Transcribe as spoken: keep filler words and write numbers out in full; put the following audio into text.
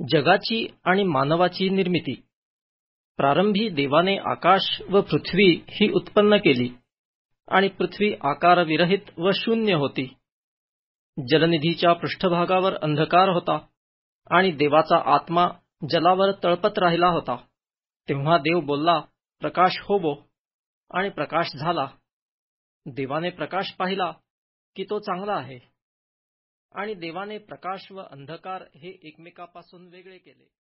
जगाची आणि मानवाची निर्मिती. प्रारंभी देवाने आकाश व पृथ्वी ही उत्पन्न केली आणि पृथ्वी आकारविरहित व शून्य होती. जलनिधीच्या पृष्ठभागावर अंधकार होता आणि देवाचा आत्मा जलावर तळपत राहिला होता. तेव्हा देव बोलला, प्रकाश होवो, आणि प्रकाश झाला. देवाने प्रकाश पाहिला की तो चांगला आहे. आणि देवाने प्रकाश व अंधकार हे एकमेकापासून वेगळे केले.